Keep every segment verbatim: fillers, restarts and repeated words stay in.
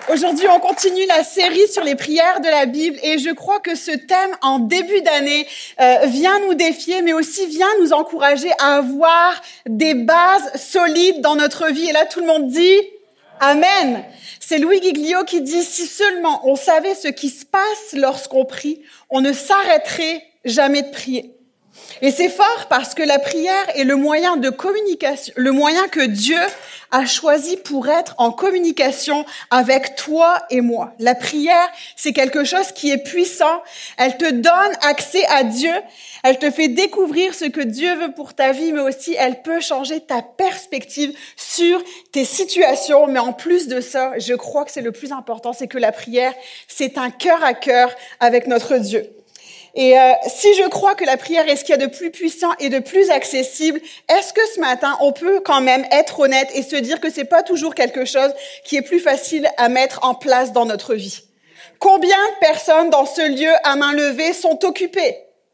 Aujourd'hui, on continue la série sur les prières de la Bible et je crois que ce thème en début d'année euh, vient nous défier, mais aussi vient nous encourager à avoir des bases solides dans notre vie. Et là, tout le monde dit Amen. C'est Louis Giglio qui dit « Si seulement on savait ce qui se passe lorsqu'on prie, on ne s'arrêterait jamais de prier. » Et c'est fort parce que la prière est le moyen de communication, le moyen que Dieu a choisi pour être en communication avec toi et moi. La prière, c'est quelque chose qui est puissant. Elle te donne accès à Dieu. Elle te fait découvrir ce que Dieu veut pour ta vie, mais aussi elle peut changer ta perspective sur tes situations. Mais en plus de ça, je crois que c'est le plus important, c'est que la prière, c'est un cœur à cœur avec notre Dieu. Et euh, si je crois que la prière est ce qu'il y a de plus puissant et de plus accessible, est-ce que ce matin, on peut quand même être honnête et se dire que c'est pas toujours quelque chose qui est plus facile à mettre en place dans notre vie? Combien de personnes dans ce lieu à main levée sont occupées?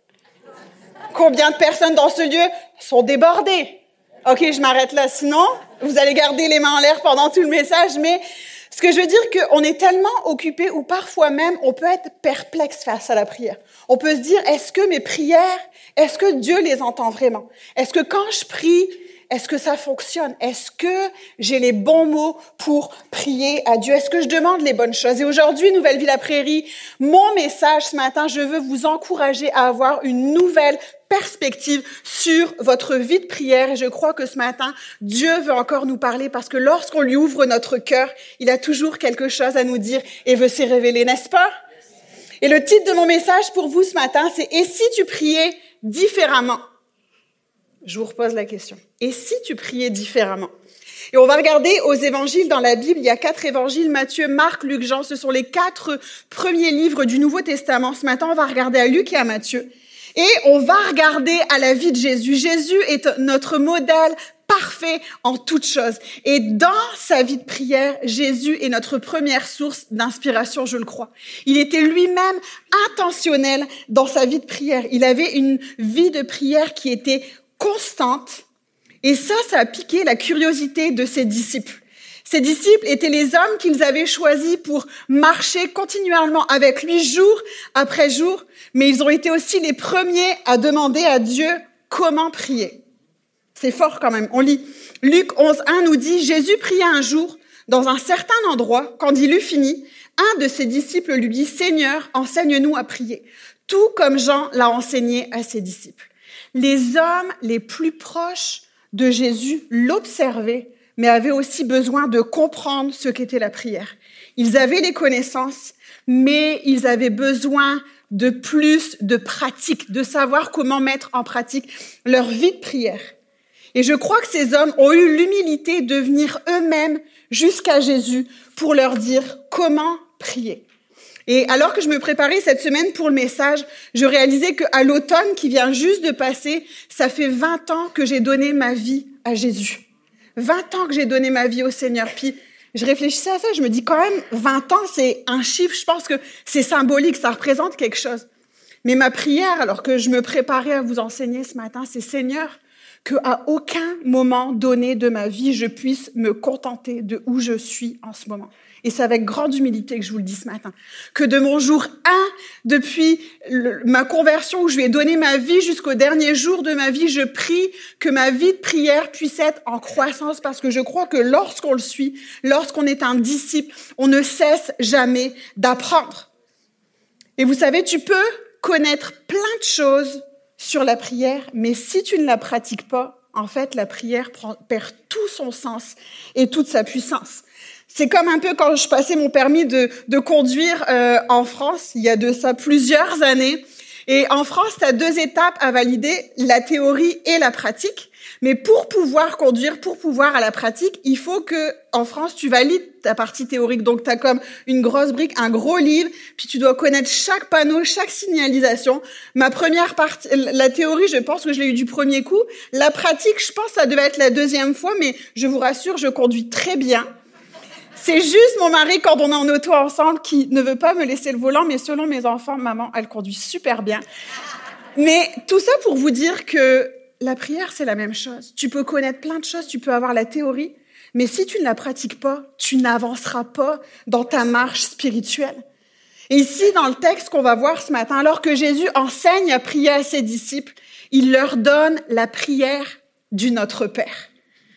Combien de personnes dans ce lieu sont débordées? Ok, je m'arrête là, sinon vous allez garder les mains en l'air pendant tout le message, mais ce que je veux dire, qu'on est tellement occupé ou parfois même, on peut être perplexe face à la prière. On peut se dire, est-ce que mes prières, est-ce que Dieu les entend vraiment? Est-ce que quand je prie, est-ce que ça fonctionne? Est-ce que j'ai les bons mots pour prier à Dieu? Est-ce que je demande les bonnes choses? Et aujourd'hui, Nouvelle Vie La Prairie, mon message ce matin, je veux vous encourager à avoir une nouvelle perspective sur votre vie de prière. Et je crois que ce matin, Dieu veut encore nous parler parce que lorsqu'on lui ouvre notre cœur, il a toujours quelque chose à nous dire et veut s'y révéler, n'est-ce pas? Et le titre de mon message pour vous ce matin, c'est « Et si tu priais différemment ?» Je vous repose la question. Et si tu priais différemment? Et on va regarder aux évangiles dans la Bible. Il y a quatre évangiles, Matthieu, Marc, Luc, Jean. Ce sont les quatre premiers livres du Nouveau Testament. Ce matin, on va regarder à Luc et à Matthieu. Et on va regarder à la vie de Jésus. Jésus est notre modèle parfait en toutes choses. Et dans sa vie de prière, Jésus est notre première source d'inspiration, je le crois. Il était lui-même intentionnel dans sa vie de prière. Il avait une vie de prière qui était constante. Et ça, ça a piqué la curiosité de ses disciples. Ses disciples étaient les hommes qu'ils avaient choisis pour marcher continuellement avec lui jour après jour, mais ils ont été aussi les premiers à demander à Dieu comment prier. C'est fort quand même. On lit Luc onze, un nous dit « Jésus pria un jour dans un certain endroit. Quand il eut fini, un de ses disciples lui dit « Seigneur, enseigne-nous à prier, tout comme Jean l'a enseigné à ses disciples. » Les hommes les plus proches de Jésus l'observaient, mais avaient aussi besoin de comprendre ce qu'était la prière. Ils avaient les connaissances, mais ils avaient besoin de plus de pratique, de savoir comment mettre en pratique leur vie de prière. Et je crois que ces hommes ont eu l'humilité de venir eux-mêmes jusqu'à Jésus pour leur dire comment prier. Et alors que je me préparais cette semaine pour le message, je réalisais qu'à l'automne qui vient juste de passer, ça fait vingt ans que j'ai donné ma vie à Jésus. vingt ans que j'ai donné ma vie au Seigneur. Puis je réfléchissais à ça, je me dis quand même, vingt ans, c'est un chiffre, je pense que c'est symbolique, ça représente quelque chose. Mais ma prière, alors que je me préparais à vous enseigner ce matin, c'est Seigneur, qu'à aucun moment donné de ma vie, je puisse me contenter de où je suis en ce moment. Et c'est avec grande humilité que je vous le dis ce matin. Que de mon jour un, depuis le, ma conversion où je lui ai donné ma vie jusqu'au dernier jour de ma vie, je prie que ma vie de prière puisse être en croissance parce que je crois que lorsqu'on le suit, lorsqu'on est un disciple, on ne cesse jamais d'apprendre. Et vous savez, tu peux connaître plein de choses sur la prière, mais si tu ne la pratiques pas, en fait, la prière prend, perd tout son sens et toute sa puissance. C'est comme un peu quand je passais mon permis de, de conduire euh, en France, il y a de ça plusieurs années. Et en France, tu as deux étapes à valider, la théorie et la pratique. Mais pour pouvoir conduire, pour pouvoir à la pratique, il faut que en France, tu valides ta partie théorique. Donc, tu as comme une grosse brique, un gros livre, puis tu dois connaître chaque panneau, chaque signalisation. Ma première partie, la théorie, je pense que je l'ai eu du premier coup. La pratique, je pense que ça devait être la deuxième fois, mais je vous rassure, je conduis très bien. C'est juste mon mari, quand on est en auto ensemble, qui ne veut pas me laisser le volant, mais selon mes enfants, maman, elle conduit super bien. Mais tout ça pour vous dire que la prière, c'est la même chose. Tu peux connaître plein de choses, tu peux avoir la théorie, Mais si tu ne la pratiques pas, tu n'avanceras pas dans ta marche spirituelle. Et ici, dans le texte qu'on va voir ce matin, alors que Jésus enseigne à prier à ses disciples, il leur donne la prière du Notre Père.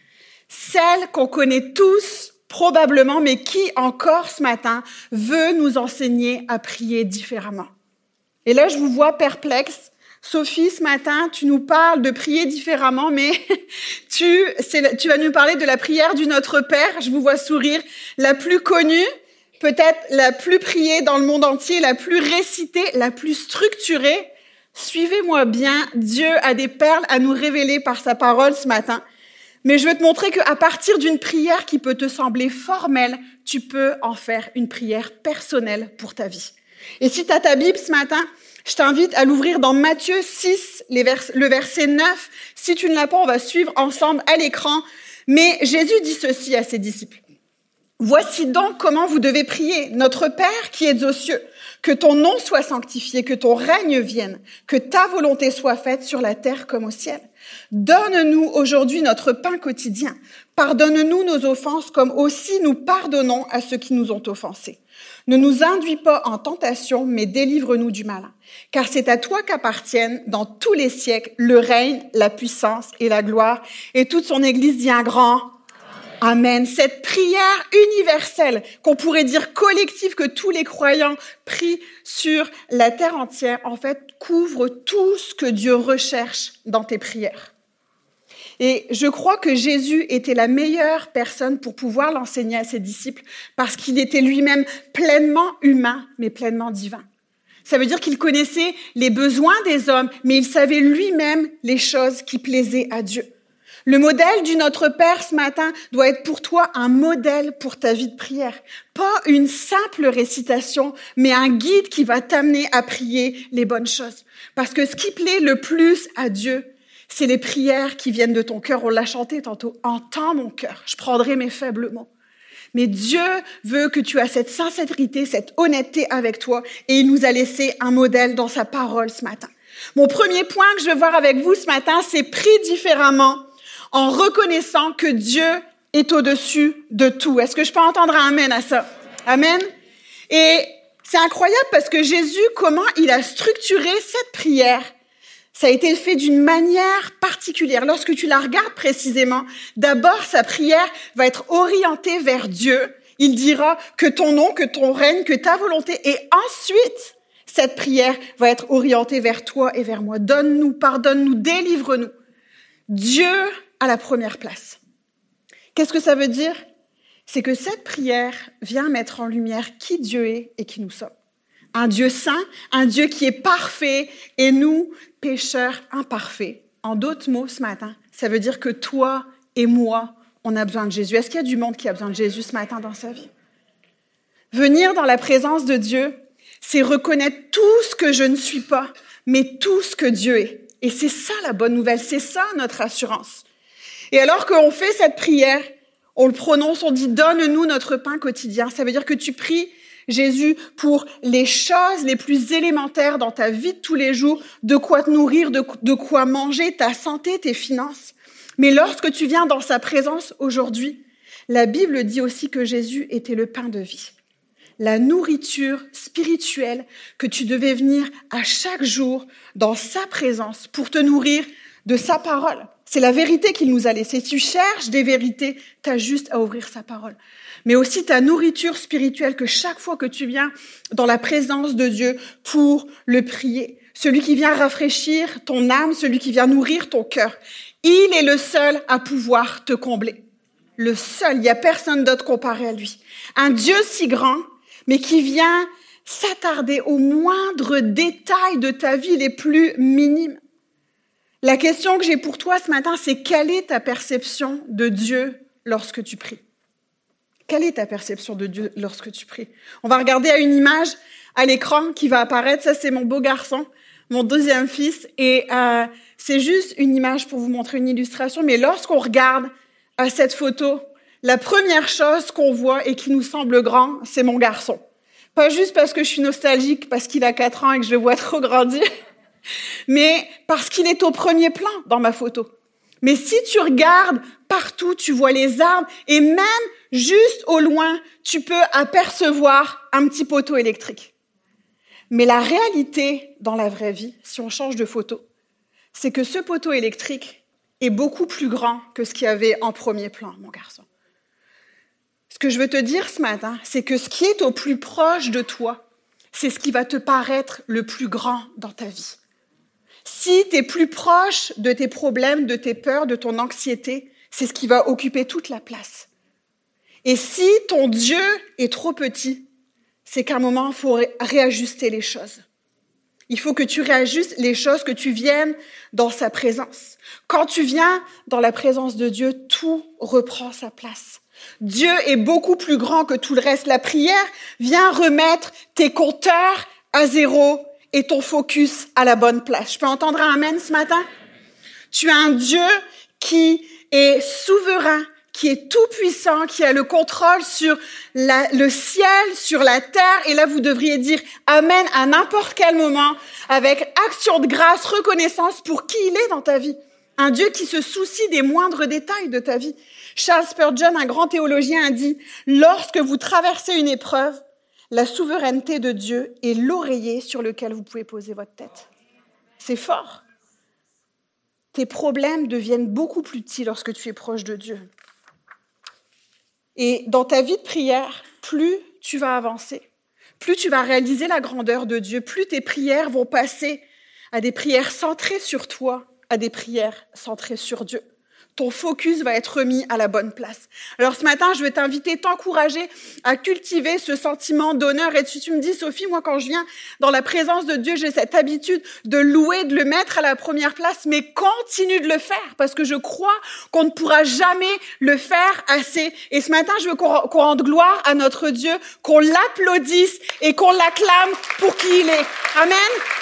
Celle qu'on connaît tous probablement, mais qui encore ce matin veut nous enseigner à prier différemment. Et là, je vous vois perplexe. Sophie, ce matin, tu nous parles de prier différemment, mais tu, c'est, tu vas nous parler de la prière du Notre Père. Je vous vois sourire, la plus connue, peut-être la plus priée dans le monde entier, la plus récitée, la plus structurée. Suivez-moi bien, Dieu a des perles à nous révéler par sa parole ce matin. Mais je veux te montrer qu'à partir d'une prière qui peut te sembler formelle, tu peux en faire une prière personnelle pour ta vie. Et si tu as ta Bible ce matin, je t'invite à l'ouvrir dans Matthieu six, les vers, le verset neuf. Si tu ne l'as pas, on va suivre ensemble à l'écran. Mais Jésus dit ceci à ses disciples. « Voici donc comment vous devez prier. Notre Père qui es aux cieux, que ton nom soit sanctifié, que ton règne vienne, que ta volonté soit faite sur la terre comme au ciel. Donne-nous aujourd'hui notre pain quotidien. Pardonne-nous nos offenses comme aussi nous pardonnons à ceux qui nous ont offensés. Ne nous induis pas en tentation, mais délivre-nous du malin. Car c'est à toi qu'appartiennent dans tous les siècles le règne, la puissance et la gloire. » Et toute son Église dit un grand Amen. Cette prière universelle, qu'on pourrait dire collective, que tous les croyants prient sur la terre entière, en fait, couvre tout ce que Dieu recherche dans tes prières. Et je crois que Jésus était la meilleure personne pour pouvoir l'enseigner à ses disciples parce qu'il était lui-même pleinement humain, mais pleinement divin. Ça veut dire qu'il connaissait les besoins des hommes, mais il savait lui-même les choses qui plaisaient à Dieu. Le modèle du Notre Père ce matin doit être pour toi un modèle pour ta vie de prière. Pas une simple récitation, mais un guide qui va t'amener à prier les bonnes choses. Parce que ce qui plaît le plus à Dieu, c'est les prières qui viennent de ton cœur. On l'a chanté tantôt. « Entends mon cœur, je prendrai mes faibles mots. » Mais Dieu veut que tu aies cette sincérité, cette honnêteté avec toi. Et il nous a laissé un modèle dans sa parole ce matin. Mon premier point que je veux voir avec vous ce matin, c'est « Prie différemment » en reconnaissant que Dieu est au-dessus de tout. Est-ce que je peux entendre un amen à ça? Amen. Et c'est incroyable parce que Jésus, comment il a structuré cette prière, ça a été fait d'une manière particulière. Lorsque tu la regardes précisément, d'abord, sa prière va être orientée vers Dieu. Il dira que ton nom, que ton règne, que ta volonté. Et ensuite, cette prière va être orientée vers toi et vers moi. Donne-nous, pardonne-nous, délivre-nous. Dieu à la première place. Qu'est-ce que ça veut dire? C'est que cette prière vient mettre en lumière qui Dieu est et qui nous sommes. Un Dieu saint, un Dieu qui est parfait et nous, pécheurs imparfaits. En d'autres mots, ce matin, ça veut dire que toi et moi, on a besoin de Jésus. Est-ce qu'il y a du monde qui a besoin de Jésus ce matin dans sa vie? Venir dans la présence de Dieu, c'est reconnaître tout ce que je ne suis pas, mais tout ce que Dieu est. Et c'est ça la bonne nouvelle, c'est ça notre assurance. Et alors qu'on fait cette prière, on le prononce, on dit « Donne-nous notre pain quotidien ». Ça veut dire que tu pries Jésus pour les choses les plus élémentaires dans ta vie de tous les jours, de quoi te nourrir, de, de quoi manger, ta santé, tes finances. Mais lorsque tu viens dans sa présence aujourd'hui, la Bible dit aussi que Jésus était le pain de vie. La nourriture spirituelle que tu devais venir à chaque jour dans sa présence pour te nourrir de sa parole. C'est la vérité qu'il nous a laissée. Si tu cherches des vérités, tu as juste à ouvrir sa parole. Mais aussi ta nourriture spirituelle que chaque fois que tu viens dans la présence de Dieu pour le prier, celui qui vient rafraîchir ton âme, celui qui vient nourrir ton cœur, il est le seul à pouvoir te combler. Le seul, il n'y a personne d'autre comparé à lui. Un Dieu si grand, mais qui vient s'attarder aux moindres détails de ta vie les plus minimes. La question que j'ai pour toi ce matin, c'est quelle est ta perception de Dieu lorsque tu pries? Quelle est ta perception de Dieu lorsque tu pries? On va regarder à une image à l'écran qui va apparaître. Ça, c'est mon beau garçon, mon deuxième fils. Et euh, c'est juste une image pour vous montrer une illustration. Mais lorsqu'on regarde à cette photo, la première chose qu'on voit et qui nous semble grand, c'est mon garçon. Pas juste parce que je suis nostalgique, parce qu'il a quatre ans et que je le vois trop grandir, mais parce qu'il est au premier plan dans ma photo. Mais si tu regardes partout, tu vois les arbres et même juste au loin, tu peux apercevoir un petit poteau électrique. Mais la réalité dans la vraie vie, si on change de photo, c'est que ce poteau électrique est beaucoup plus grand que ce qu'il y avait en premier plan, mon garçon. Ce que je veux te dire ce matin, c'est que ce qui est au plus proche de toi, c'est ce qui va te paraître le plus grand dans ta vie. Si tu es plus proche de tes problèmes, de tes peurs, de ton anxiété, c'est ce qui va occuper toute la place. Et si ton Dieu est trop petit, c'est qu'à un moment, il faut ré- réajuster les choses. Il faut que tu réajustes les choses, que tu viennes dans sa présence. Quand tu viens dans la présence de Dieu, tout reprend sa place. Dieu est beaucoup plus grand que tout le reste. La prière vient remettre tes compteurs à zéro et ton focus à la bonne place. Je peux entendre un amen ce matin? Tu as un Dieu qui est souverain, qui est tout puissant, qui a le contrôle sur la, le ciel, sur la terre. Et là, vous devriez dire amen à n'importe quel moment, avec action de grâce, reconnaissance pour qui il est dans ta vie. Un Dieu qui se soucie des moindres détails de ta vie. Charles Spurgeon, un grand théologien, a dit « Lorsque vous traversez une épreuve, la souveraineté de Dieu est l'oreiller sur lequel vous pouvez poser votre tête. » C'est fort. Tes problèmes deviennent beaucoup plus petits lorsque tu es proche de Dieu. Et dans ta vie de prière, plus tu vas avancer, plus tu vas réaliser la grandeur de Dieu, plus tes prières vont passer à des prières centrées sur toi, à des prières centrées sur Dieu. Ton focus va être remis à la bonne place. Alors ce matin, je vais t'inviter, t'encourager à cultiver ce sentiment d'honneur. Et si tu me dis, Sophie, moi quand je viens dans la présence de Dieu, j'ai cette habitude de louer, de le mettre à la première place, mais continue de le faire parce que je crois qu'on ne pourra jamais le faire assez. Et ce matin, je veux qu'on qu'on rende gloire à notre Dieu, qu'on l'applaudisse et qu'on l'acclame pour qui il est. Amen.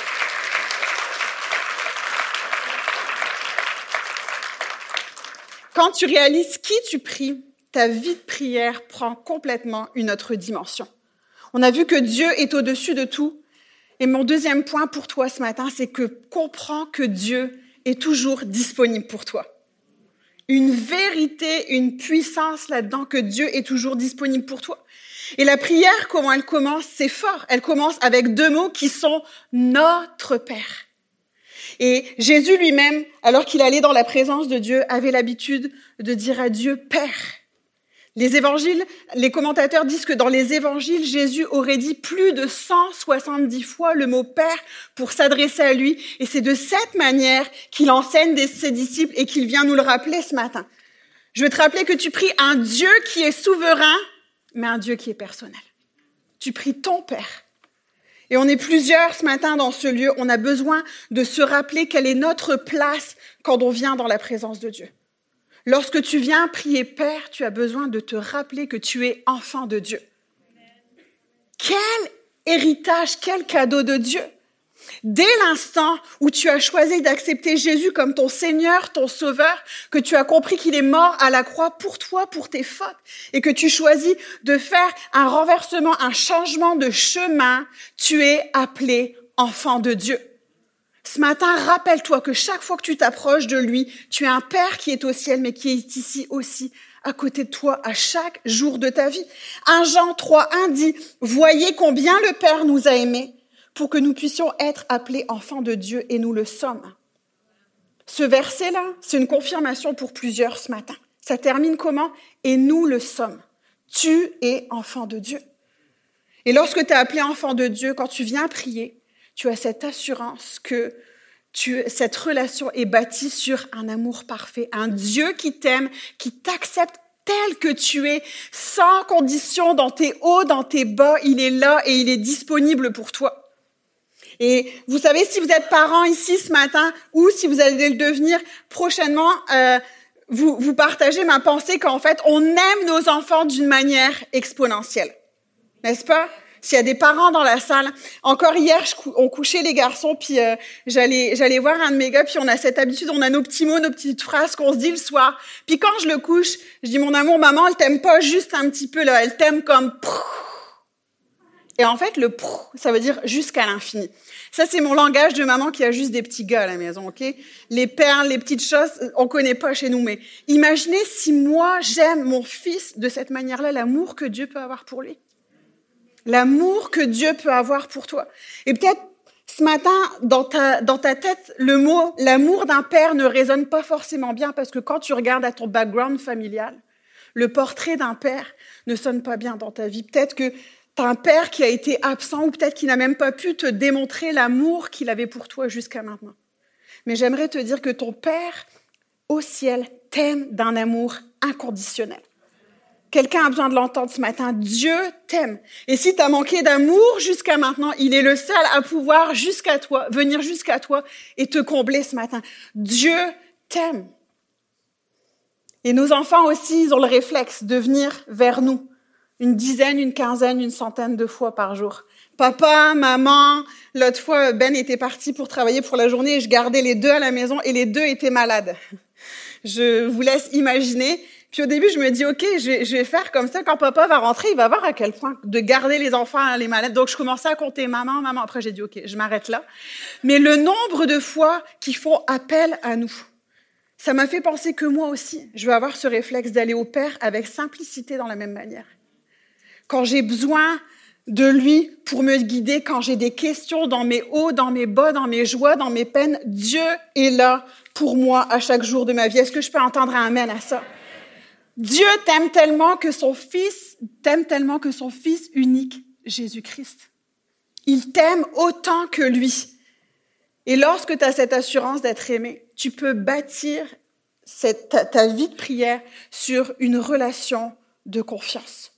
Quand tu réalises qui tu pries, ta vie de prière prend complètement une autre dimension. On a vu que Dieu est au-dessus de tout. Et mon deuxième point pour toi ce matin, c'est que comprends que Dieu est toujours disponible pour toi. Une vérité, une puissance là-dedans, que Dieu est toujours disponible pour toi. Et la prière, comment elle commence? C'est fort. Elle commence avec deux mots qui sont « notre Père ». Et Jésus lui-même, alors qu'il allait dans la présence de Dieu, avait l'habitude de dire à Dieu « Père ». Les évangiles, les commentateurs disent que dans les évangiles, Jésus aurait dit plus de cent soixante-dix fois le mot « Père » pour s'adresser à lui. Et c'est de cette manière qu'il enseigne ses disciples et qu'il vient nous le rappeler ce matin. Je veux te rappeler que tu pries un Dieu qui est souverain, mais un Dieu qui est personnel. Tu pries ton Père. Et on est plusieurs ce matin dans ce lieu. On a besoin de se rappeler quelle est notre place quand on vient dans la présence de Dieu. Lorsque tu viens prier Père, tu as besoin de te rappeler que tu es enfant de Dieu. Quel héritage, quel cadeau de Dieu! Dès l'instant où tu as choisi d'accepter Jésus comme ton Seigneur, ton Sauveur, que tu as compris qu'il est mort à la croix pour toi, pour tes fautes, et que tu choisis de faire un renversement, un changement de chemin, tu es appelé enfant de Dieu. Ce matin, rappelle-toi que chaque fois que tu t'approches de lui, tu as un Père qui est au ciel, mais qui est ici aussi, à côté de toi, à chaque jour de ta vie. un Jean trois un dit « Voyez combien le Père nous a aimés, pour que nous puissions être appelés enfants de Dieu, et nous le sommes. » Ce verset-là, c'est une confirmation pour plusieurs ce matin. Ça termine comment? « Et nous le sommes. » Tu es enfant de Dieu. Et lorsque tu es appelé enfant de Dieu, quand tu viens prier, tu as cette assurance que tu, cette relation est bâtie sur un amour parfait, un Dieu qui t'aime, qui t'accepte tel que tu es, sans condition, dans tes hauts, dans tes bas, il est là et il est disponible pour toi. Et vous savez, si vous êtes parents ici ce matin ou si vous allez le devenir prochainement, euh, vous, vous partagez ma pensée qu'en fait, on aime nos enfants d'une manière exponentielle. N'est-ce pas? S'il y a des parents dans la salle, encore hier, je, on couchait les garçons, puis euh, j'allais, j'allais voir un de mes gars, puis on a cette habitude, on a nos petits mots, nos petites phrases qu'on se dit le soir. Puis quand je le couche, je dis, mon amour, maman, elle t'aime pas juste un petit peu, là, elle t'aime comme... Et en fait, le prou, ça veut dire jusqu'à l'infini. Ça, c'est mon langage de maman qui a juste des petits gars à la maison, ok? Les perles, les petites choses, on connaît pas chez nous, mais imaginez si moi, j'aime mon fils de cette manière-là, l'amour que Dieu peut avoir pour lui. L'amour que Dieu peut avoir pour toi. Et peut-être, ce matin, dans ta, dans ta tête, le mot « l'amour d'un père » ne résonne pas forcément bien parce que quand tu regardes à ton background familial, le portrait d'un père ne sonne pas bien dans ta vie. Peut-être que tu as un père qui a été absent ou peut-être qu'il n'a même pas pu te démontrer l'amour qu'il avait pour toi jusqu'à maintenant. Mais j'aimerais te dire que ton père au ciel t'aime d'un amour inconditionnel. Quelqu'un a besoin de l'entendre ce matin. Dieu t'aime. Et si tu as manqué d'amour jusqu'à maintenant, il est le seul à pouvoir jusqu'à toi, venir jusqu'à toi et te combler ce matin. Dieu t'aime. Et nos enfants aussi, ils ont le réflexe de venir vers nous une dizaine, une quinzaine, une centaine de fois par jour. Papa, maman, l'autre fois, Ben était parti pour travailler pour la journée et je gardais les deux à la maison et les deux étaient malades. Je vous laisse imaginer. Puis au début, je me dis, OK, je vais, je vais faire comme ça. Quand papa va rentrer, il va voir à quel point de garder les enfants, les malades. Donc, je commençais à compter maman, maman. Après, j'ai dit, OK, je m'arrête là. Mais le nombre de fois qu'ils font appel à nous, ça m'a fait penser que moi aussi, je vais avoir ce réflexe d'aller au Père avec simplicité dans la même manière. Quand j'ai besoin de lui pour me guider, quand j'ai des questions dans mes hauts, dans mes bas, dans mes joies, dans mes peines, Dieu est là pour moi à chaque jour de ma vie. Est-ce que je peux entendre un amen à ça? Dieu t'aime tellement que son Fils, t'aime tellement que son Fils unique, Jésus-Christ. Il t'aime autant que lui. Et lorsque tu as cette assurance d'être aimé, tu peux bâtir cette, ta, ta vie de prière sur une relation de confiance.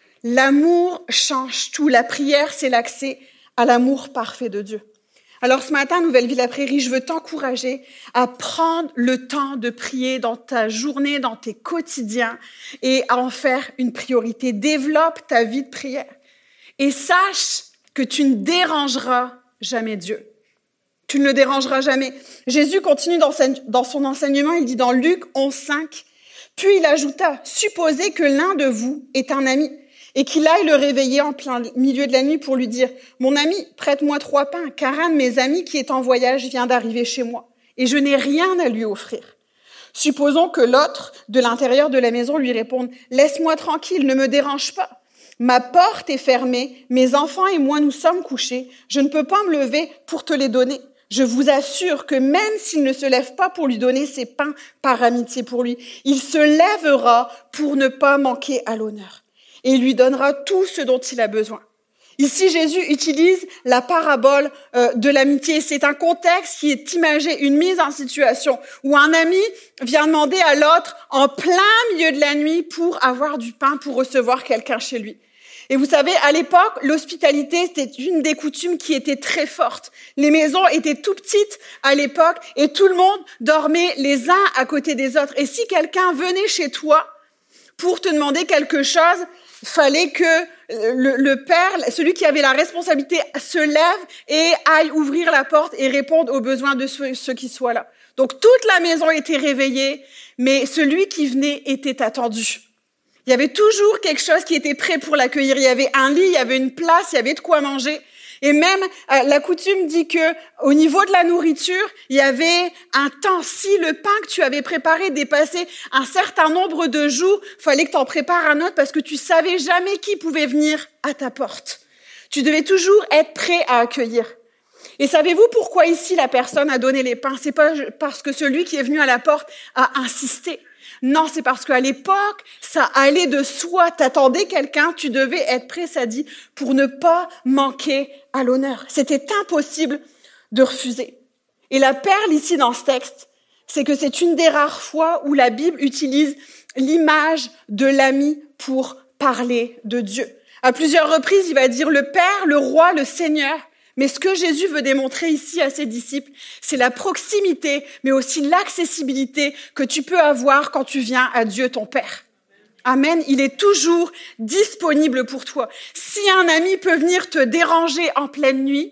L'amour change tout. La prière, c'est l'accès à l'amour parfait de Dieu. Alors ce matin, Nouvelle Vie la Prairie, je veux t'encourager à prendre le temps de prier dans ta journée, dans tes quotidiens et à en faire une priorité. Développe ta vie de prière et sache que tu ne dérangeras jamais Dieu. Tu ne le dérangeras jamais. Jésus continue dans son enseignement, il dit dans Luc onze, cinq, puis il ajouta, « Supposez que l'un de vous est un ami et qu'il aille le réveiller en plein milieu de la nuit pour lui dire « Mon ami, prête-moi trois pains, car un de mes amis qui est en voyage vient d'arriver chez moi et je n'ai rien à lui offrir. » Supposons que l'autre, de l'intérieur de la maison, lui réponde « Laisse-moi tranquille, ne me dérange pas. Ma porte est fermée, mes enfants et moi nous sommes couchés, je ne peux pas me lever pour te les donner. » Je vous assure que même s'il ne se lève pas pour lui donner ses pains par amitié pour lui, il se lèvera pour ne pas manquer à l'honneur. Et il lui donnera tout ce dont il a besoin. Ici, Jésus utilise la parabole euh, de l'amitié. C'est un contexte qui est imagé, une mise en situation où un ami vient demander à l'autre en plein milieu de la nuit pour avoir du pain, pour recevoir quelqu'un chez lui. Et vous savez, à l'époque, l'hospitalité, c'était une des coutumes qui était très forte. Les maisons étaient tout petites à l'époque et tout le monde dormait les uns à côté des autres. Et si quelqu'un venait chez toi pour te demander quelque chose, il fallait que le, le père, celui qui avait la responsabilité, se lève et aille ouvrir la porte et répondre aux besoins de ceux, ceux qui soient là. Donc toute la maison était réveillée, mais celui qui venait était attendu. Il y avait toujours quelque chose qui était prêt pour l'accueillir. Il y avait un lit, il y avait une place, il y avait de quoi manger. Et même, euh, la coutume dit que, au niveau de la nourriture, il y avait un temps. Si le pain que tu avais préparé dépassait un certain nombre de jours, fallait que tu en prépares un autre parce que tu savais jamais qui pouvait venir à ta porte. Tu devais toujours être prêt à accueillir. Et savez-vous pourquoi ici la personne a donné les pains? C'est pas parce que celui qui est venu à la porte a insisté. Non, c'est parce qu'à l'époque, ça allait de soi. T'attendais quelqu'un, tu devais être prêt, ça dit, pour ne pas manquer à l'honneur. C'était impossible de refuser. Et la perle ici dans ce texte, c'est que c'est une des rares fois où la Bible utilise l'image de l'ami pour parler de Dieu. À plusieurs reprises, il va dire le Père, le Roi, le Seigneur. Mais ce que Jésus veut démontrer ici à ses disciples, c'est la proximité, mais aussi l'accessibilité que tu peux avoir quand tu viens à Dieu, ton Père. Amen. Il est toujours disponible pour toi. Si un ami peut venir te déranger en pleine nuit,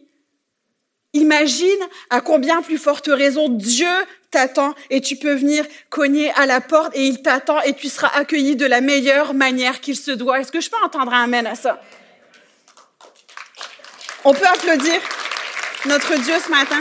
imagine à combien plus forte raison Dieu t'attend et tu peux venir cogner à la porte et il t'attend et tu seras accueilli de la meilleure manière qu'il se doit. Est-ce que je peux entendre un amen à ça? On peut applaudir notre Dieu ce matin.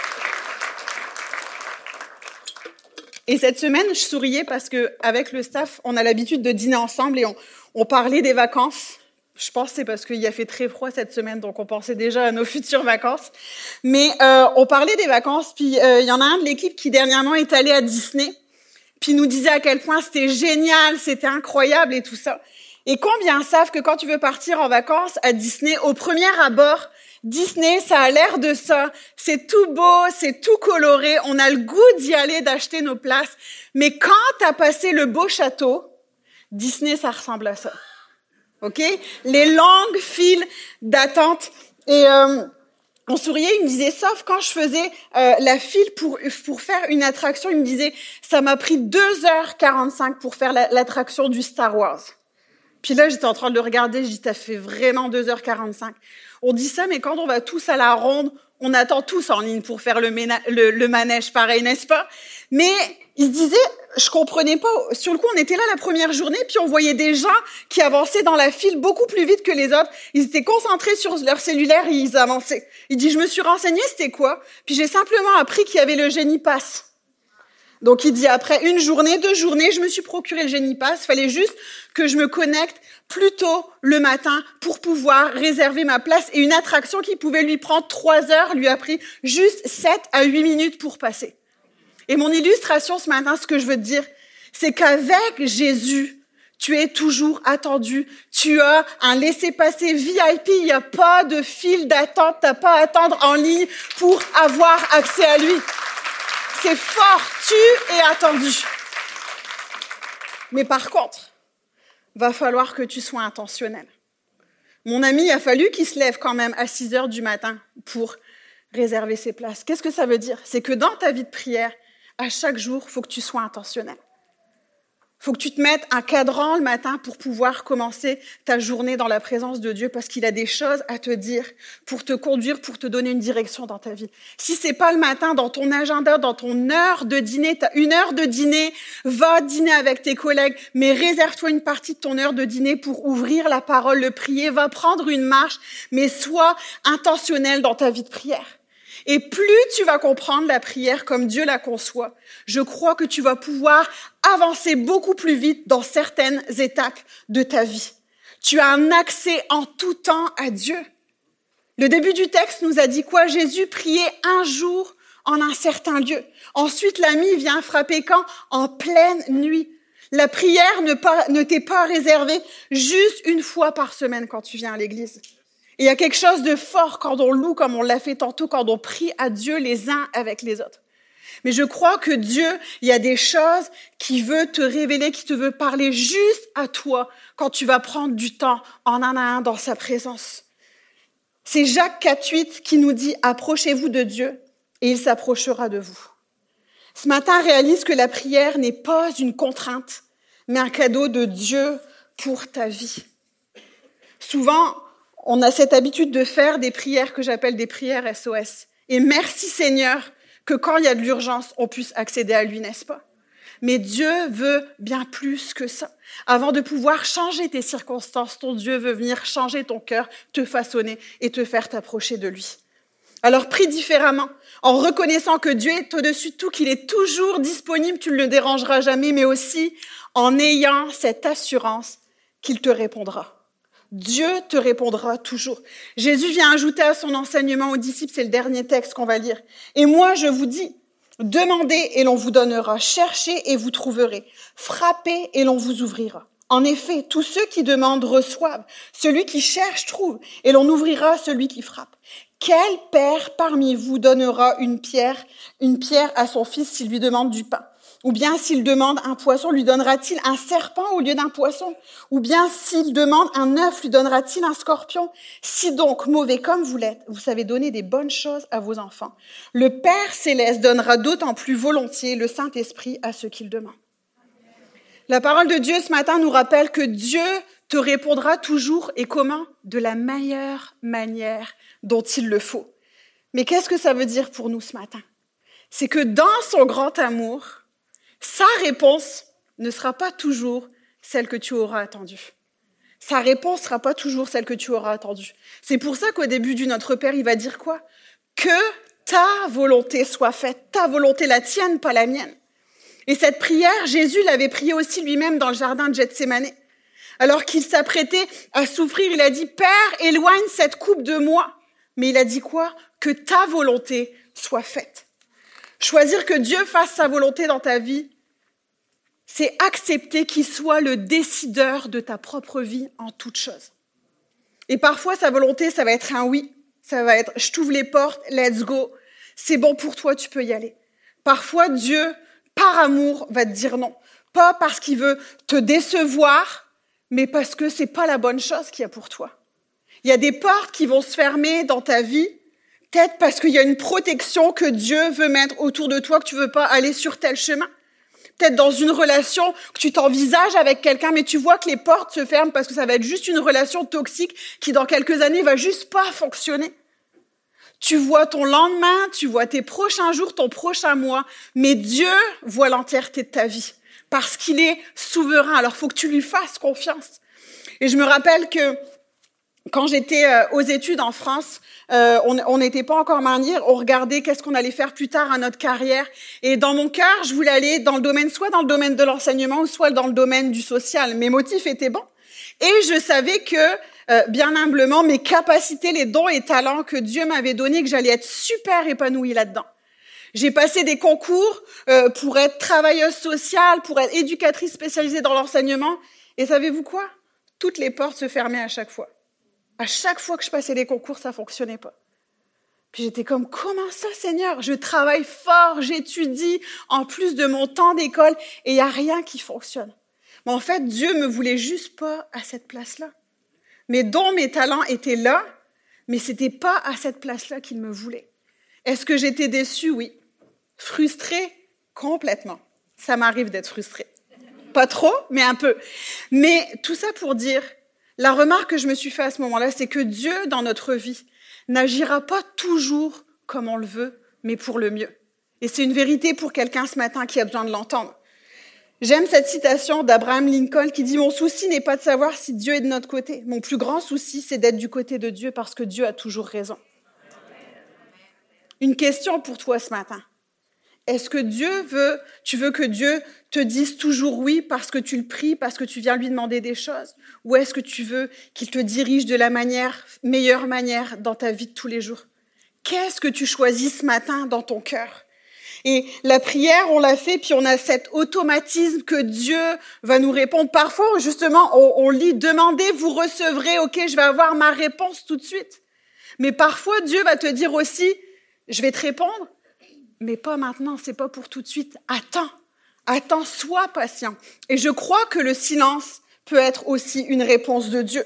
Et cette semaine, je souriais parce que avec le staff, on a l'habitude de dîner ensemble et on, on parlait des vacances. Je pense que c'est parce qu'il a fait très froid cette semaine, donc on pensait déjà à nos futures vacances. Mais euh, on parlait des vacances, puis euh, il y en a un de l'équipe qui dernièrement est allé à Disney, puis nous disait à quel point c'était génial, c'était incroyable et tout ça. Et combien savent que quand tu veux partir en vacances à Disney, au premier abord, Disney, ça a l'air de ça. C'est tout beau, c'est tout coloré. On a le goût d'y aller, d'acheter nos places. Mais quand t'as passé le beau château, Disney, ça ressemble à ça. OK? Les longues files d'attente. Et euh, on souriait, il me disait, sauf quand je faisais euh, la file pour pour faire une attraction, il me disait, ça m'a pris deux heures quarante-cinq pour faire la, l'attraction du Star Wars. Puis là, j'étais en train de le regarder, je dis, t'as fait vraiment deux heures quarante-cinq. On dit ça, mais quand on va tous à la ronde, on attend tous en ligne pour faire le, ména- le, le manège, pareil, n'est-ce pas? Mais il se disait, je comprenais pas, sur le coup, on était là la première journée, puis on voyait des gens qui avançaient dans la file beaucoup plus vite que les autres. Ils étaient concentrés sur leur cellulaire et ils avançaient. Il dit, je me suis renseigné, c'était quoi? Puis j'ai simplement appris qu'il y avait le Génipass. Donc, il dit, après une journée, deux journées, je me suis procuré le Génipass. Il fallait juste que je me connecte plus tôt le matin pour pouvoir réserver ma place. Et une attraction qui pouvait lui prendre trois heures lui a pris juste sept à huit minutes pour passer. Et mon illustration ce matin, ce que je veux te dire, c'est qu'avec Jésus, tu es toujours attendu. Tu as un laissez-passer V I P. Il n'y a pas de file d'attente. Tu n'as pas à attendre en ligne pour avoir accès à lui. C'est fort, tu es attendu. Mais par contre, va falloir que tu sois intentionnel. Mon ami, il a fallu qu'il se lève quand même à six heures du matin pour réserver ses places. Qu'est-ce que ça veut dire? C'est que dans ta vie de prière, à chaque jour, il faut que tu sois intentionnel. Il faut que tu te mettes un cadran le matin pour pouvoir commencer ta journée dans la présence de Dieu parce qu'il a des choses à te dire pour te conduire, pour te donner une direction dans ta vie. Si c'est pas le matin, dans ton agenda, dans ton heure de dîner, t'as une heure de dîner, va dîner avec tes collègues, mais réserve-toi une partie de ton heure de dîner pour ouvrir la parole, le prier, va prendre une marche, mais sois intentionnel dans ta vie de prière. Et plus tu vas comprendre la prière comme Dieu la conçoit, je crois que tu vas pouvoir avancer beaucoup plus vite dans certaines étapes de ta vie. Tu as un accès en tout temps à Dieu. Le début du texte nous a dit quoi? Jésus priait un jour en un certain lieu. Ensuite, l'ami vient frapper quand? En pleine nuit. La prière ne, pas, ne t'est pas réservée juste une fois par semaine quand tu viens à l'église. Et il y a quelque chose de fort quand on loue, comme on l'a fait tantôt, quand on prie à Dieu les uns avec les autres. Mais je crois que Dieu, il y a des choses qu'il veut te révéler, qui te veut parler juste à toi quand tu vas prendre du temps en un à un dans sa présence. C'est Jacques quatre huit qui nous dit « Approchez-vous de Dieu et il s'approchera de vous ». Ce matin, réalise que la prière n'est pas une contrainte, mais un cadeau de Dieu pour ta vie. Souvent, on a cette habitude de faire des prières que j'appelle des prières S O S. Et merci Seigneur que quand il y a de l'urgence, on puisse accéder à lui, n'est-ce pas? Mais Dieu veut bien plus que ça. Avant de pouvoir changer tes circonstances, ton Dieu veut venir changer ton cœur, te façonner et te faire t'approcher de lui. Alors prie différemment, en reconnaissant que Dieu est au-dessus de tout, qu'il est toujours disponible, tu ne le dérangeras jamais, mais aussi en ayant cette assurance qu'il te répondra. Dieu te répondra toujours. Jésus vient ajouter à son enseignement aux disciples, c'est le dernier texte qu'on va lire. Et moi, je vous dis, demandez et l'on vous donnera, cherchez et vous trouverez, frappez et l'on vous ouvrira. En effet, tous ceux qui demandent reçoivent, celui qui cherche trouve, et l'on ouvrira à celui qui frappe. Quel père parmi vous donnera une pierre, une pierre à son fils s'il lui demande du pain? Ou bien s'il demande un poisson, lui donnera-t-il un serpent au lieu d'un poisson? Ou bien s'il demande un œuf, lui donnera-t-il un scorpion? Si donc, mauvais comme vous l'êtes, vous savez donner des bonnes choses à vos enfants, le Père céleste donnera d'autant plus volontiers le Saint-Esprit à ceux qui le demandent. La parole de Dieu ce matin nous rappelle que Dieu te répondra toujours et comment? De la meilleure manière dont il le faut. Mais qu'est-ce que ça veut dire pour nous ce matin? C'est que dans son grand amour, sa réponse ne sera pas toujours celle que tu auras attendue. sa réponse sera pas toujours celle que tu auras attendue. C'est pour ça qu'au début du Notre Père, il va dire quoi? Que ta volonté soit faite, ta volonté, la tienne, pas la mienne. Et cette prière, Jésus l'avait priée aussi lui-même dans le jardin de Gethsémani. Alors qu'il s'apprêtait à souffrir, il a dit, Père, éloigne cette coupe de moi. Mais il a dit quoi? Que ta volonté soit faite. Choisir que Dieu fasse sa volonté dans ta vie, c'est accepter qu'il soit le décideur de ta propre vie en toute chose. Et parfois, sa volonté, ça va être un oui. Ça va être, je t'ouvre les portes, let's go. C'est bon pour toi, tu peux y aller. Parfois, Dieu, par amour, va te dire non. Pas parce qu'il veut te décevoir, mais parce que c'est pas la bonne chose qu'il y a pour toi. Il y a des portes qui vont se fermer dans ta vie, peut-être parce qu'il y a une protection que Dieu veut mettre autour de toi, que tu veux pas aller sur tel chemin. Peut-être dans une relation que tu t'envisages avec quelqu'un, mais tu vois que les portes se ferment parce que ça va être juste une relation toxique qui, dans quelques années, va juste pas fonctionner. Tu vois ton lendemain, tu vois tes prochains jours, ton prochain mois, mais Dieu voit l'entièreté de ta vie parce qu'il est souverain. Alors, il faut que tu lui fasses confiance. Et je me rappelle que quand j'étais aux études en France, euh, on n'était pas encore mariés, on regardait qu'est-ce qu'on allait faire plus tard à notre carrière. Et dans mon cœur, je voulais aller dans le domaine, soit dans le domaine de l'enseignement, ou soit dans le domaine du social. Mes motifs étaient bons. Et je savais que, euh, bien humblement, mes capacités, les dons et talents que Dieu m'avait donnés, que j'allais être super épanouie là-dedans. J'ai passé des concours euh, pour être travailleuse sociale, pour être éducatrice spécialisée dans l'enseignement. Et savez-vous quoi? Toutes les portes se fermaient à chaque fois. À chaque fois que je passais les concours, ça fonctionnait pas. Puis j'étais comme, comment ça, Seigneur? Je travaille fort, j'étudie, en plus de mon temps d'école, et il n'y a rien qui fonctionne. Mais en fait, Dieu me voulait juste pas à cette place-là. Mes dons, mes talents étaient là, mais c'était pas à cette place-là qu'il me voulait. Est-ce que j'étais déçue? Oui. Frustrée? Complètement. Ça m'arrive d'être frustrée. Pas trop, mais un peu. Mais tout ça pour dire, la remarque que je me suis faite à ce moment-là, c'est que Dieu, dans notre vie, n'agira pas toujours comme on le veut, mais pour le mieux. Et c'est une vérité pour quelqu'un ce matin qui a besoin de l'entendre. J'aime cette citation d'Abraham Lincoln qui dit « Mon souci n'est pas de savoir si Dieu est de notre côté. Mon plus grand souci, c'est d'être du côté de Dieu parce que Dieu a toujours raison. » Une question pour toi ce matin. Est-ce que Dieu veut, tu veux que Dieu te dise toujours oui parce que tu le pries, parce que tu viens lui demander des choses? Ou est-ce que tu veux qu'il te dirige de la manière, meilleure manière dans ta vie de tous les jours? Qu'est-ce que tu choisis ce matin dans ton cœur? Et la prière, on l'a fait, puis on a cet automatisme que Dieu va nous répondre. Parfois, justement, on, on lit « Demandez, vous recevrez, ok, je vais avoir ma réponse tout de suite. » Mais parfois, Dieu va te dire aussi « Je vais te répondre, mais pas maintenant, c'est pas pour tout de suite. Attends, attends, sois patient. » Et je crois que le silence peut être aussi une réponse de Dieu.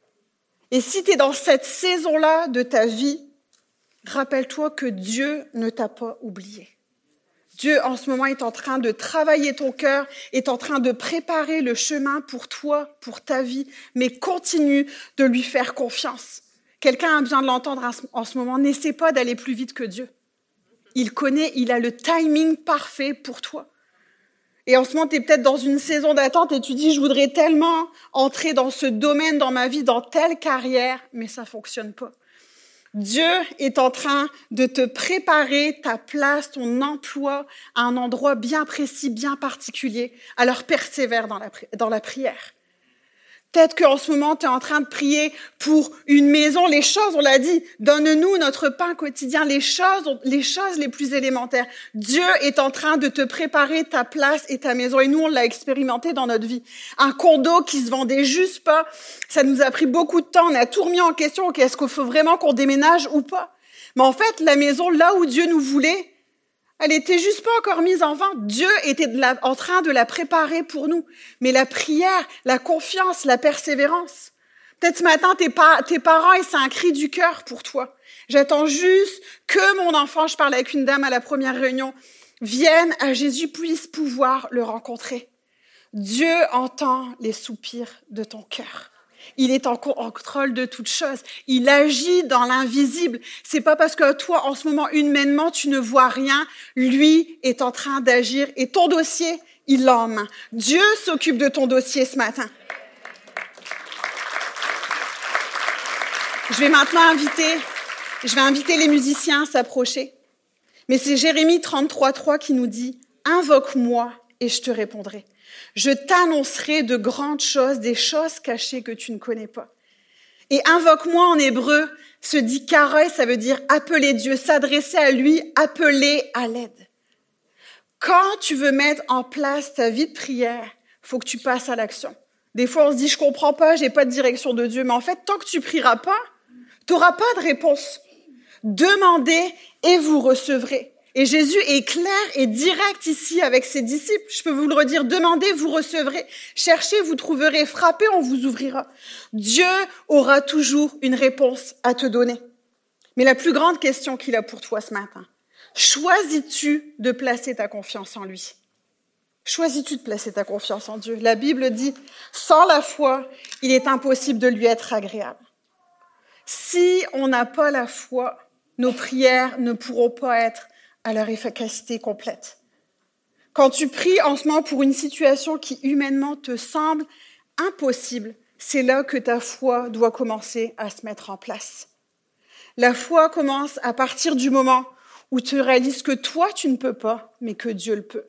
Et si tu es dans cette saison-là de ta vie, rappelle-toi que Dieu ne t'a pas oublié. Dieu, en ce moment, est en train de travailler ton cœur, est en train de préparer le chemin pour toi, pour ta vie, mais continue de lui faire confiance. Quelqu'un a besoin de l'entendre en ce moment. N'essaie pas d'aller plus vite que Dieu. Il connaît, il a le timing parfait pour toi. Et en ce moment, tu es peut-être dans une saison d'attente et tu dis, je voudrais tellement entrer dans ce domaine dans ma vie, dans telle carrière, mais ça fonctionne pas. Dieu est en train de te préparer ta place, ton emploi à un endroit bien précis, bien particulier. Alors persévère dans la, dans la prière. Peut-être qu'en ce moment, tu es en train de prier pour une maison. Les choses, on l'a dit, donne-nous notre pain quotidien, les choses, les choses les plus élémentaires. Dieu est en train de te préparer ta place et ta maison. Et nous, on l'a expérimenté dans notre vie. Un condo qui se vendait juste pas. Ça nous a pris beaucoup de temps. On a tout remis en question. Okay, est-ce qu'il faut vraiment qu'on déménage ou pas? Mais en fait, la maison, là où Dieu nous voulait, elle était juste pas encore mise en vente. Dieu était de la, en train de la préparer pour nous. Mais la prière, la confiance, la persévérance. Peut-être ce matin, tes, pa- tes parents, et c'est un cri du cœur pour toi. J'attends juste que mon enfant, je parlais avec une dame à la première réunion, vienne à Jésus, puisse pouvoir le rencontrer. Dieu entend les soupirs de ton cœur. Il est en contrôle de toutes choses. Il agit dans l'invisible. C'est pas parce que toi, en ce moment, humainement, tu ne vois rien. Lui est en train d'agir. Et ton dossier, il l'a en main. Dieu s'occupe de ton dossier ce matin. Je vais maintenant inviter, je vais inviter les musiciens à s'approcher. Mais c'est Jérémie trente-trois, trois qui nous dit « Invoque-moi et je te répondrai. Je t'annoncerai de grandes choses, des choses cachées que tu ne connais pas. » Et « invoque-moi » en hébreu se dit « karoi », ça veut dire appeler Dieu, s'adresser à lui, appeler à l'aide. Quand tu veux mettre en place ta vie de prière, il faut que tu passes à l'action. Des fois, on se dit « je comprends pas, j'ai pas de direction de Dieu », mais en fait, tant que tu prieras pas, tu n'auras pas de réponse. Demandez et vous recevrez. Et Jésus est clair et direct ici avec ses disciples. Je peux vous le redire, demandez, vous recevrez. Cherchez, vous trouverez. Frappez, on vous ouvrira. Dieu aura toujours une réponse à te donner. Mais la plus grande question qu'il a pour toi ce matin, choisis-tu de placer ta confiance en lui? Choisis-tu de placer ta confiance en Dieu? La Bible dit, sans la foi, il est impossible de lui être agréable. Si on n'a pas la foi, nos prières ne pourront pas être à leur efficacité complète. Quand tu pries en ce moment pour une situation qui humainement te semble impossible, c'est là que ta foi doit commencer à se mettre en place. La foi commence à partir du moment où tu réalises que toi, tu ne peux pas, mais que Dieu le peut.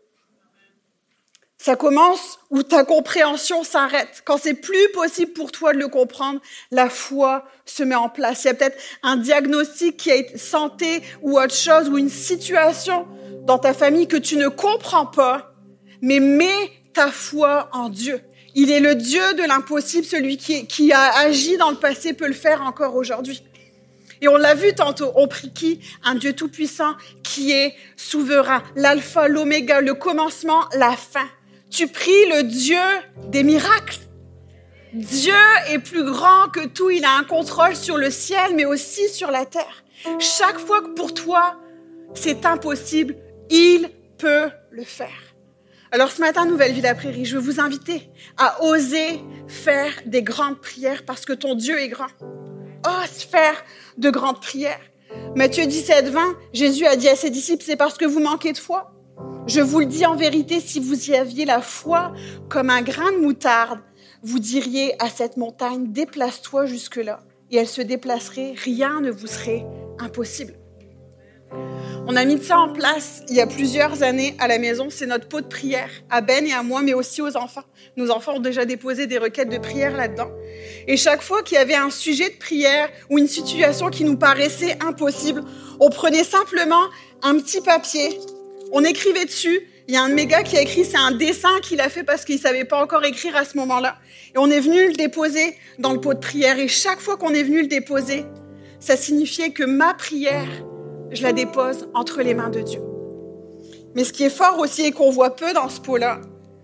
Ça commence où ta compréhension s'arrête. Quand c'est plus possible pour toi de le comprendre, la foi se met en place. Il y a peut-être un diagnostic qui a été santé ou autre chose, ou une situation dans ta famille que tu ne comprends pas, mais mets ta foi en Dieu. Il est le Dieu de l'impossible, celui qui, qui a agi dans le passé peut le faire encore aujourd'hui. Et on l'a vu tantôt, on prie qui? Un Dieu tout-puissant qui est souverain, l'alpha, l'oméga, le commencement, la fin. Tu pries le Dieu des miracles. Dieu est plus grand que tout. Il a un contrôle sur le ciel, mais aussi sur la terre. Chaque fois que pour toi, c'est impossible, il peut le faire. Alors ce matin, Nouvelle Vie de la Prairie, je veux vous inviter à oser faire des grandes prières parce que ton Dieu est grand. Ose faire de grandes prières. Matthieu dix-sept, vingt, Jésus a dit à ses disciples, c'est parce que vous manquez de foi. Je vous le dis en vérité, si vous y aviez la foi comme un grain de moutarde, vous diriez à cette montagne, déplace-toi jusque-là. Et elle se déplacerait, rien ne vous serait impossible. On a mis ça en place il y a plusieurs années à la maison. C'est notre pot de prière, à Ben et à moi, mais aussi aux enfants. Nos enfants ont déjà déposé des requêtes de prière là-dedans. Et chaque fois qu'il y avait un sujet de prière ou une situation qui nous paraissait impossible, on prenait simplement un petit papier, on écrivait dessus. Il y a un de mes gars qui a écrit, c'est un dessin qu'il a fait parce qu'il savait pas encore écrire à ce moment-là. Et on est venu le déposer dans le pot de prière. Et chaque fois qu'on est venu le déposer, ça signifiait que ma prière, je la dépose entre les mains de Dieu. Mais ce qui est fort aussi et qu'on voit peu dans ce pot-là,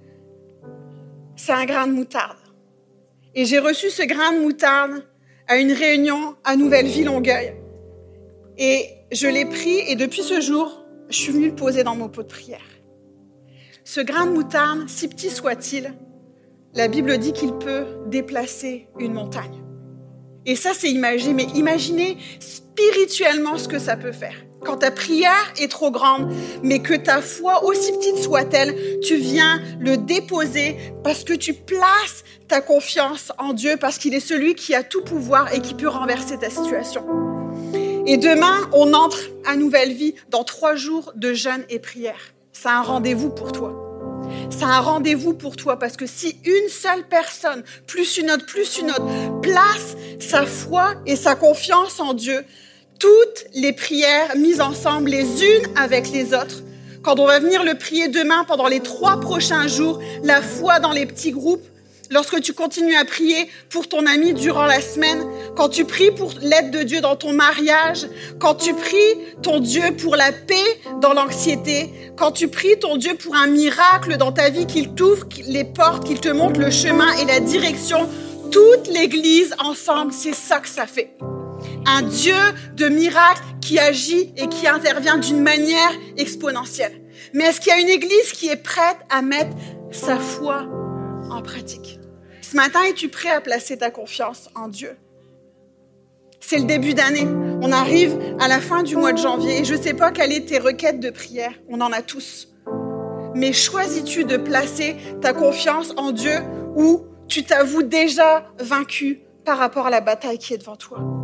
c'est un grain de moutarde. Et j'ai reçu ce grain de moutarde à une réunion à Nouvelle-Vie Longueuil. Et je l'ai pris et depuis ce jour, je suis venue le poser dans mon pot de prière. Ce grain de moutarde, si petit soit-il, la Bible dit qu'il peut déplacer une montagne. Et ça, c'est imaginer, mais imaginez spirituellement ce que ça peut faire. Quand ta prière est trop grande, mais que ta foi, aussi petite soit-elle, tu viens le déposer parce que tu places ta confiance en Dieu, parce qu'il est celui qui a tout pouvoir et qui peut renverser ta situation. Et demain, on entre à Nouvelle Vie dans trois jours de jeûne et prière. C'est un rendez-vous pour toi. C'est un rendez-vous pour toi parce que si une seule personne, plus une autre, plus une autre, place sa foi et sa confiance en Dieu, toutes les prières mises ensemble les unes avec les autres, quand on va venir le prier demain pendant les trois prochains jours, la foi dans les petits groupes, lorsque tu continues à prier pour ton ami durant la semaine, quand tu pries pour l'aide de Dieu dans ton mariage, quand tu pries ton Dieu pour la paix dans l'anxiété, quand tu pries ton Dieu pour un miracle dans ta vie, qu'il t'ouvre les portes, qu'il te montre le chemin et la direction, toute l'Église ensemble, c'est ça que ça fait. Un Dieu de miracles qui agit et qui intervient d'une manière exponentielle. Mais est-ce qu'il y a une Église qui est prête à mettre sa foi en pratique? Ce matin, es-tu prêt à placer ta confiance en Dieu? C'est le début d'année. On arrive à la fin du mois de janvier et je ne sais pas quelles sont tes requêtes de prière. On en a tous. Mais choisis-tu de placer ta confiance en Dieu ou tu t'avoues déjà vaincu par rapport à la bataille qui est devant toi?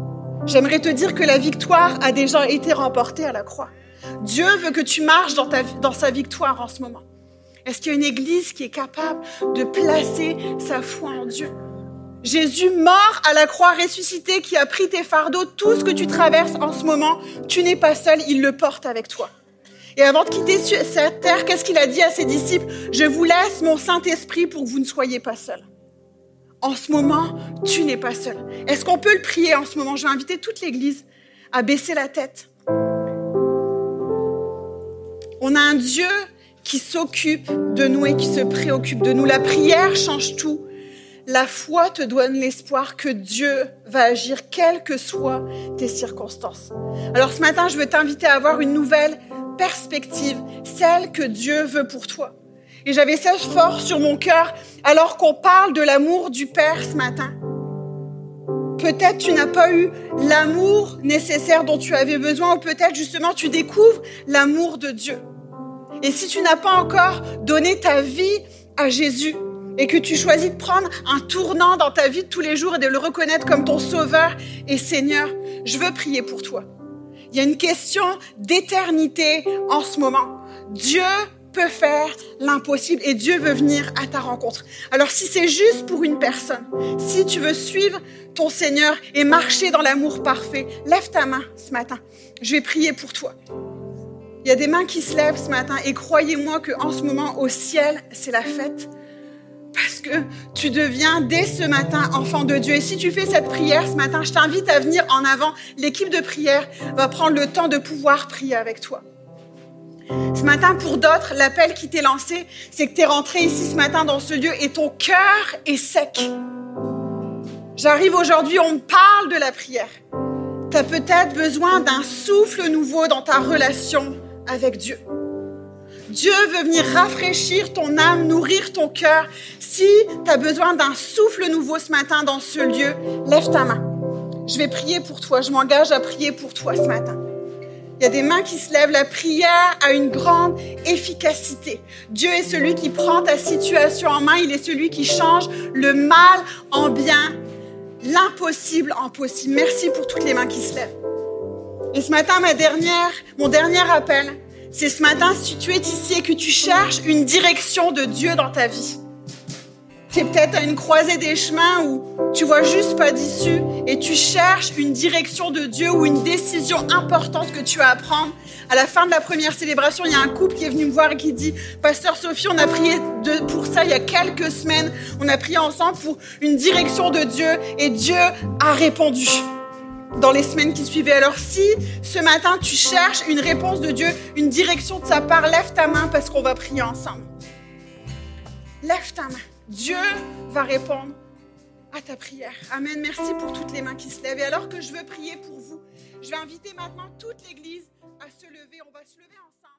J'aimerais te dire que la victoire a déjà été remportée à la croix. Dieu veut que tu marches dans, ta, dans sa victoire en ce moment. Est-ce qu'il y a une église qui est capable de placer sa foi en Dieu? Jésus, mort à la croix, ressuscité, qui a pris tes fardeaux, tout ce que tu traverses en ce moment, tu n'es pas seul, il le porte avec toi. Et avant de quitter cette terre, qu'est-ce qu'il a dit à ses disciples? Je vous laisse mon Saint-Esprit pour que vous ne soyez pas seuls. En ce moment, tu n'es pas seul. Est-ce qu'on peut le prier en ce moment? Je vais inviter toute l'église à baisser la tête. On a un Dieu qui s'occupe de nous et qui se préoccupe de nous. La prière change tout. La foi te donne l'espoir que Dieu va agir, quelles que soient tes circonstances. Alors ce matin, je veux t'inviter à avoir une nouvelle perspective, celle que Dieu veut pour toi. Et j'avais ça fort sur mon cœur, alors qu'on parle de l'amour du Père ce matin. Peut-être tu n'as pas eu l'amour nécessaire dont tu avais besoin, ou peut-être justement tu découvres l'amour de Dieu. Et si tu n'as pas encore donné ta vie à Jésus, et que tu choisis de prendre un tournant dans ta vie de tous les jours et de le reconnaître comme ton Sauveur et Seigneur, je veux prier pour toi. Il y a une question d'éternité en ce moment. Dieu peut faire l'impossible et Dieu veut venir à ta rencontre. Alors si c'est juste pour une personne, si tu veux suivre ton Seigneur et marcher dans l'amour parfait, lève ta main ce matin. Je vais prier pour toi. Il y a des mains qui se lèvent ce matin et croyez-moi qu'en ce moment, au ciel, c'est la fête. Parce que tu deviens dès ce matin enfant de Dieu. Et si tu fais cette prière ce matin, je t'invite à venir en avant. L'équipe de prière va prendre le temps de pouvoir prier avec toi. Ce matin, pour d'autres, l'appel qui t'est lancé, c'est que tu es rentré ici ce matin dans ce lieu et ton cœur est sec. J'arrive aujourd'hui, on me parle de la prière. Tu as peut-être besoin d'un souffle nouveau dans ta relation avec Dieu. Dieu veut venir rafraîchir ton âme, nourrir ton cœur. Si tu as besoin d'un souffle nouveau ce matin dans ce lieu, lève ta main. Je vais prier pour toi. Je m'engage à prier pour toi ce matin. Il y a des mains qui se lèvent. La prière a une grande efficacité. Dieu est celui qui prend ta situation en main. Il est celui qui change le mal en bien, l'impossible en possible. Merci pour toutes les mains qui se lèvent. Et ce matin, ma dernière, mon dernier appel, c'est ce matin, si tu es ici et que tu cherches une direction de Dieu dans ta vie. Tu es peut-être à une croisée des chemins où tu vois juste pas d'issue et tu cherches une direction de Dieu ou une décision importante que tu as à prendre. À la fin de la première célébration, il y a un couple qui est venu me voir et qui dit « Pasteur Sophie, on a prié de, pour ça il y a quelques semaines. On a prié ensemble pour une direction de Dieu et Dieu a répondu. » Dans les semaines qui suivaient. Alors si ce matin tu cherches une réponse de Dieu, une direction de sa part, lève ta main parce qu'on va prier ensemble. Lève ta main. Dieu va répondre à ta prière. Amen. Merci pour toutes les mains qui se lèvent. Et alors que je veux prier pour vous, je vais inviter maintenant toute l'église à se lever. On va se lever ensemble.